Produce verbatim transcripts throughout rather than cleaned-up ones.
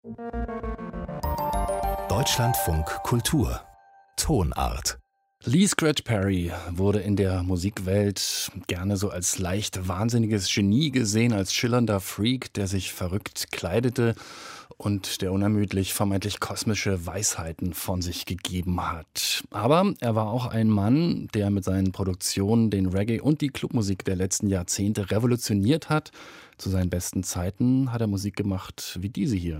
Deutschlandfunk Kultur Tonart. Lee Scratch Perry wurde in der Musikwelt gerne so als leicht wahnsinniges Genie gesehen, als schillernder Freak, der sich verrückt kleidete und der unermüdlich vermeintlich kosmische Weisheiten von sich gegeben hat. Aber er war auch ein Mann, der mit seinen Produktionen den Reggae und die Clubmusik der letzten Jahrzehnte revolutioniert hat. Zu seinen besten Zeiten hat er Musik gemacht wie diese hier.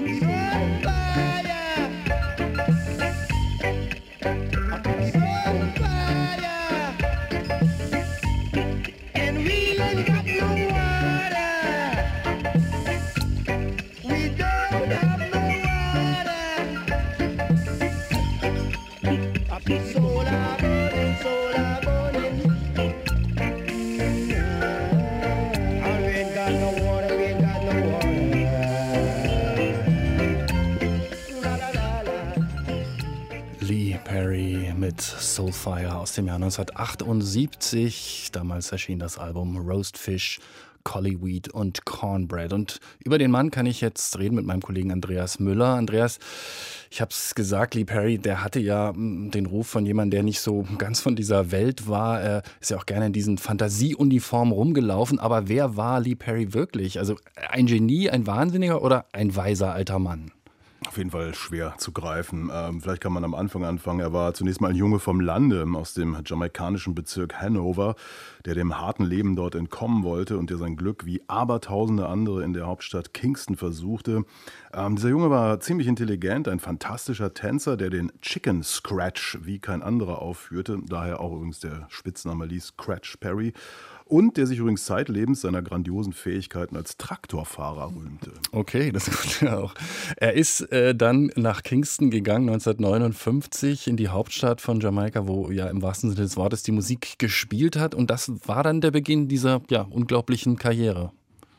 Mit Soulfire aus dem Jahr neunzehnhundertachtundsiebzig. Damals erschien das Album Roastfish, Collyweed und Cornbread. Und über den Mann kann ich jetzt reden mit meinem Kollegen Andreas Müller. Andreas, ich habe es gesagt, Lee Perry, der hatte ja den Ruf von jemandem, der nicht so ganz von dieser Welt war. Er ist ja auch gerne in diesen Fantasieuniformen rumgelaufen. Aber wer war Lee Perry wirklich? Also ein Genie, ein Wahnsinniger oder ein weiser alter Mann? Auf jeden Fall schwer zu greifen. Ähm, vielleicht kann man am Anfang anfangen. Er war zunächst mal ein Junge vom Lande aus dem jamaikanischen Bezirk Hanover, der dem harten Leben dort entkommen wollte und der sein Glück wie abertausende andere in der Hauptstadt Kingston versuchte. Ähm, dieser Junge war ziemlich intelligent, ein fantastischer Tänzer, der den Chicken Scratch wie kein anderer aufführte. Daher auch übrigens der Spitzname Lee Scratch Perry. Und der sich übrigens zeitlebens seiner grandiosen Fähigkeiten als Traktorfahrer rühmte. Okay, das ist gut ja auch. Er ist äh, dann nach Kingston gegangen, neunzehnhundertneunundfünfzig, in die Hauptstadt von Jamaika, wo ja im wahrsten Sinne des Wortes die Musik gespielt hat. Und das war dann der Beginn dieser ja, unglaublichen Karriere.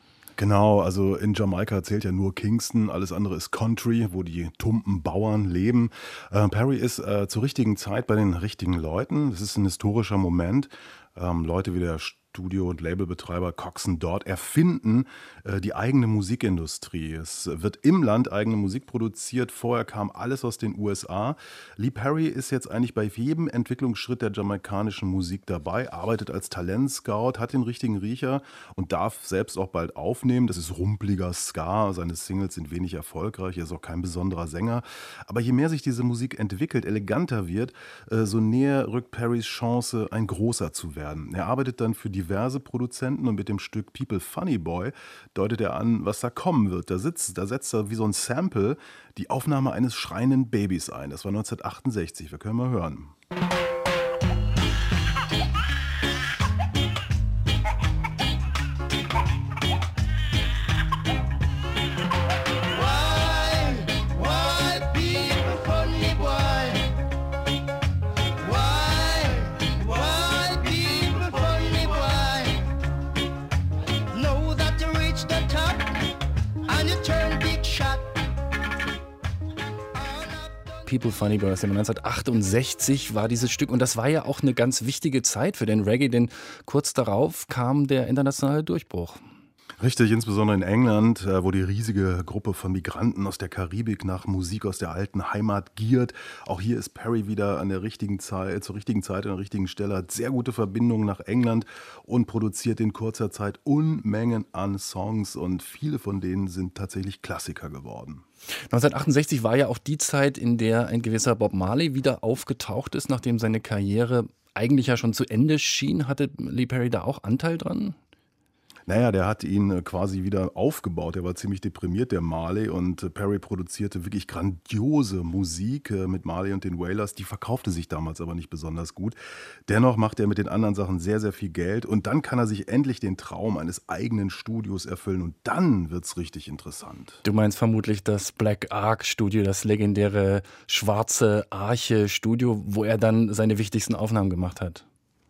Genau, also in Jamaika zählt ja nur Kingston, alles andere ist Country, wo die tumpen Bauern leben. Äh, Perry ist äh, zur richtigen Zeit bei den richtigen Leuten. Das ist ein historischer Moment. Ähm, Leute wie der Studio- und Labelbetreiber Coxsone Dodd erfinden äh, die eigene Musikindustrie. Es wird im Land eigene Musik produziert. Vorher kam alles aus den U S A. Lee Perry ist jetzt eigentlich bei jedem Entwicklungsschritt der jamaikanischen Musik dabei, arbeitet als Talentscout, hat den richtigen Riecher und darf selbst auch bald aufnehmen. Das ist rumpeliger Ska. Seine Singles sind wenig erfolgreich. Er ist auch kein besonderer Sänger. Aber je mehr sich diese Musik entwickelt, eleganter wird, äh, so näher rückt Perrys Chance, ein Großer zu werden. Er arbeitet dann für die diverse Produzenten und mit dem Stück People Funny Boy deutet er an, was da kommen wird. Da sitzt, da setzt er wie so ein Sample die Aufnahme eines schreienden Babys ein. Das war neunzehnhundertachtundsechzig. Wir können mal hören. People Funny Boy aus dem neunzehnhundertachtundsechzig war dieses Stück. Und das war ja auch eine ganz wichtige Zeit für den Reggae, denn kurz darauf kam der internationale Durchbruch. Richtig, insbesondere in England, wo die riesige Gruppe von Migranten aus der Karibik nach Musik aus der alten Heimat giert. Auch hier ist Perry wieder an der richtigen Zeit, zur richtigen Zeit an der richtigen Stelle, hat sehr gute Verbindungen nach England und produziert in kurzer Zeit Unmengen an Songs und viele von denen sind tatsächlich Klassiker geworden. neunzehnhundertachtundsechzig war ja auch die Zeit, in der ein gewisser Bob Marley wieder aufgetaucht ist, nachdem seine Karriere eigentlich ja schon zu Ende schien. Hatte Lee Perry da auch Anteil dran? Naja, der hat ihn quasi wieder aufgebaut. Er war ziemlich deprimiert, der Marley. Und Perry produzierte wirklich grandiose Musik mit Marley und den Wailers. Die verkaufte sich damals aber nicht besonders gut. Dennoch macht er mit den anderen Sachen sehr, sehr viel Geld. Und dann kann er sich endlich den Traum eines eigenen Studios erfüllen. Und dann wird's richtig interessant. Du meinst vermutlich das Black Ark Studio, das legendäre schwarze Arche Studio, wo er dann seine wichtigsten Aufnahmen gemacht hat.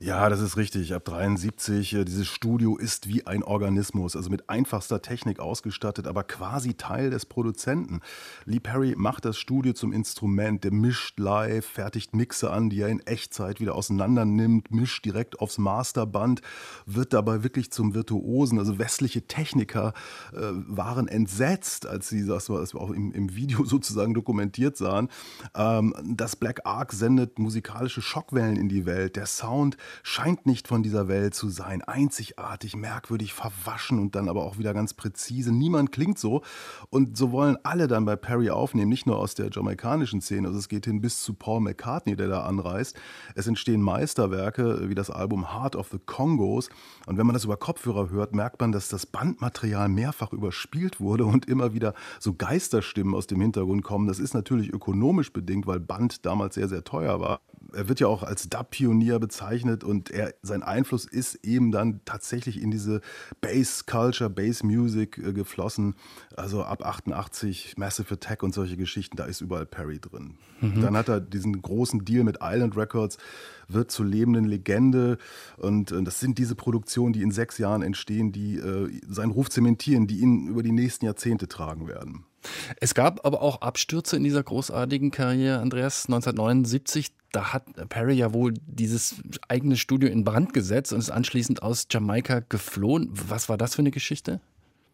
Ja, das ist richtig. Ab dreiundsiebzig, äh, dieses Studio ist wie ein Organismus, also mit einfachster Technik ausgestattet, aber quasi Teil des Produzenten. Lee Perry macht das Studio zum Instrument, der mischt live, fertigt Mixe an, die er in Echtzeit wieder auseinander nimmt, mischt direkt aufs Masterband, wird dabei wirklich zum Virtuosen. Also westliche Techniker äh, waren entsetzt, als sie das, was wir auch im, im Video sozusagen dokumentiert sahen. Ähm, das Black Ark sendet musikalische Schockwellen in die Welt. Der Sound scheint nicht von dieser Welt zu sein. Einzigartig, merkwürdig, verwaschen und dann aber auch wieder ganz präzise. Niemand klingt so. Und so wollen alle dann bei Perry aufnehmen, nicht nur aus der jamaikanischen Szene. Also es geht hin bis zu Paul McCartney, der da anreist. Es entstehen Meisterwerke wie das Album Heart of the Congos. Und wenn man das über Kopfhörer hört, merkt man, dass das Bandmaterial mehrfach überspielt wurde und immer wieder so Geisterstimmen aus dem Hintergrund kommen. Das ist natürlich ökonomisch bedingt, weil Band damals sehr, sehr teuer war. Er wird ja auch als Dub-Pionier bezeichnet und er, sein Einfluss ist eben dann tatsächlich in diese Bass-Culture, Bass-Music äh, geflossen. Also ab achtundachtzig, Massive Attack und solche Geschichten, da ist überall Perry drin. Mhm. Dann hat er diesen großen Deal mit Island Records, wird zur lebenden Legende und äh, das sind diese Produktionen, die in sechs Jahren entstehen, die äh, seinen Ruf zementieren, die ihn über die nächsten Jahrzehnte tragen werden. Es gab aber auch Abstürze in dieser großartigen Karriere, Andreas. neunzehnhundertneunundsiebzig, da hat Perry ja wohl dieses eigene Studio in Brand gesetzt und ist anschließend aus Jamaika geflohen. Was war das für eine Geschichte?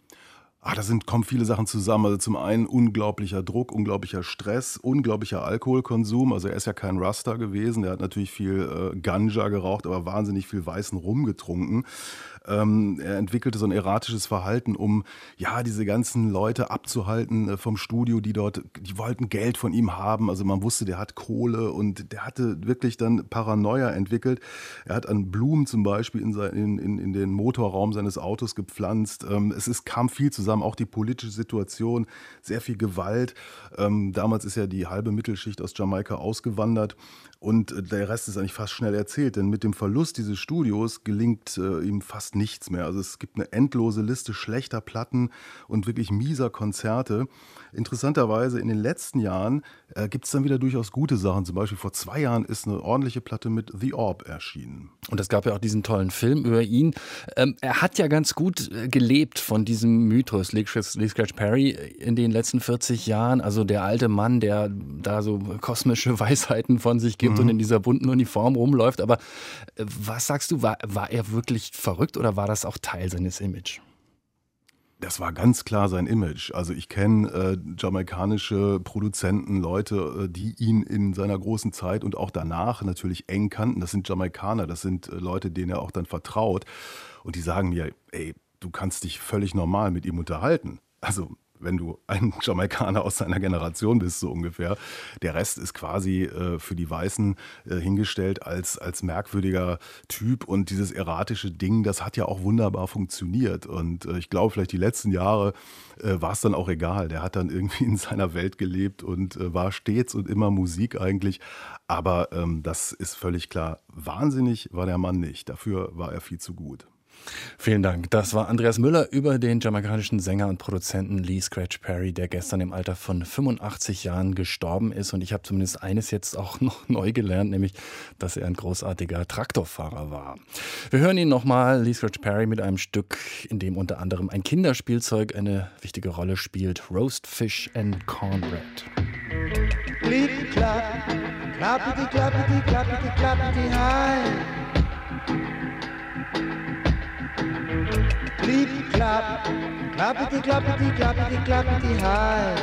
Ah, da sind, kommen viele Sachen zusammen. Also zum einen unglaublicher Druck, unglaublicher Stress, unglaublicher Alkoholkonsum. Also er ist ja kein Rasta gewesen. Er hat natürlich viel äh, Ganja geraucht, aber wahnsinnig viel weißen Rum getrunken. Ähm, er entwickelte so ein erratisches Verhalten, um ja diese ganzen Leute abzuhalten äh, vom Studio, die dort, die wollten Geld von ihm haben. Also man wusste, der hat Kohle und der hatte wirklich dann Paranoia entwickelt. Er hat an Blumen zum Beispiel in, sein, in, in, in den Motorraum seines Autos gepflanzt. Ähm, es ist, kam viel zusammen, auch die politische Situation, sehr viel Gewalt. Ähm, damals ist ja die halbe Mittelschicht aus Jamaika ausgewandert. Und der Rest ist eigentlich fast schnell erzählt, denn mit dem Verlust dieses Studios gelingt äh, ihm fast nichts mehr. Also es gibt eine endlose Liste schlechter Platten und wirklich mieser Konzerte. Interessanterweise in den letzten Jahren äh, gibt es dann wieder durchaus gute Sachen. Zum Beispiel vor zwei Jahren ist eine ordentliche Platte mit The Orb erschienen. Und es gab ja auch diesen tollen Film über ihn. Ähm, er hat ja ganz gut äh, gelebt von diesem Mythos, Lee Scratch Perry, in den letzten vierzig Jahren. Also der alte Mann, der da so kosmische Weisheiten von sich gibt. Mhm. Und in dieser bunten Uniform rumläuft. Aber äh, was sagst du, war, war er wirklich verrückt oder war das auch Teil seines Image? Das war ganz klar sein Image. Also ich kenne äh, jamaikanische Produzenten, Leute, äh, die ihn in seiner großen Zeit und auch danach natürlich eng kannten. Das sind Jamaikaner, das sind äh, Leute, denen er auch dann vertraut. Und die sagen mir, ey, du kannst dich völlig normal mit ihm unterhalten. Also wenn du ein Jamaikaner aus seiner Generation bist, so ungefähr. Der Rest ist quasi äh, für die Weißen äh, hingestellt als, als merkwürdiger Typ. Und dieses erratische Ding, das hat ja auch wunderbar funktioniert. Und äh, ich glaube, vielleicht die letzten Jahre äh, war es dann auch egal. Der hat dann irgendwie in seiner Welt gelebt und äh, war stets und immer Musik eigentlich. Aber ähm, das ist völlig klar. Wahnsinnig war der Mann nicht. Dafür war er viel zu gut. Vielen Dank. Das war Andreas Müller über den jamaikanischen Sänger und Produzenten Lee Scratch Perry, der gestern im Alter von fünfundachtzig Jahren gestorben ist. Und ich habe zumindest eines jetzt auch noch neu gelernt, nämlich, dass er ein großartiger Traktorfahrer war. Wir hören ihn nochmal, Lee Scratch Perry, mit einem Stück, in dem unter anderem ein Kinderspielzeug eine wichtige Rolle spielt, Roast Fish and Cornbread. Clip, clap, clappity, clappity, clappity, clappity, high. Clip, clap, clappity, clappity, clappity, clappity, high.